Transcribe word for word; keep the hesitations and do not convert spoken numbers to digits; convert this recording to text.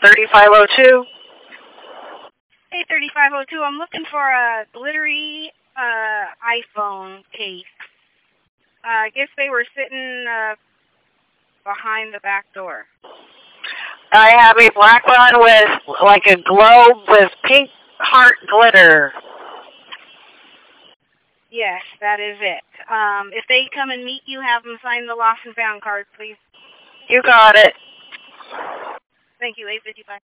thirty-five oh two. Hey, thirty-five oh two, I'm looking for a glittery uh, iPhone case. Uh, I guess they were sitting uh, behind the back door. I have a black one with like a globe with pink heart glitter. Yes, that is it. Um, if they come and meet you, have them sign the lost and found card, please. You got it. Thank you, eight fifty-five.